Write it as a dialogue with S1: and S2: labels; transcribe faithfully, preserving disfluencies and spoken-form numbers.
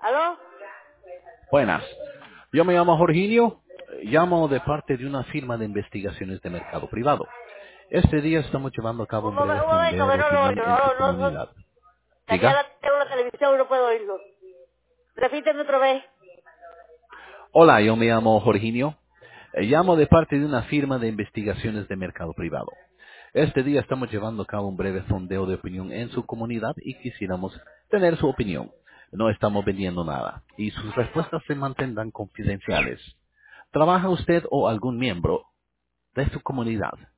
S1: ¿Aló?
S2: Buenas. Yo me llamo Jorginho. eh, Llamo de parte de una firma de investigaciones de mercado privado. Este día estamos llevando a cabo
S1: Un,
S2: un
S1: momen-
S2: breve
S1: un momento,
S2: sondeo
S1: que
S2: de
S1: no lo
S2: opinión
S1: oigo.
S2: en su
S1: No, no, no.
S2: comunidad.
S1: Tenía
S2: Diga.
S1: la, tengo la televisión y no puedo oírlo. Repíteme otra vez.
S2: Hola, yo me llamo Jorginho. Eh, Llamo de parte de una firma de investigaciones de mercado privado. Este día estamos llevando a cabo un breve sondeo de opinión en su comunidad y quisiéramos tener su opinión. No estamos vendiendo nada y sus respuestas se mantendrán confidenciales. ¿Trabaja usted o algún miembro de su comunidad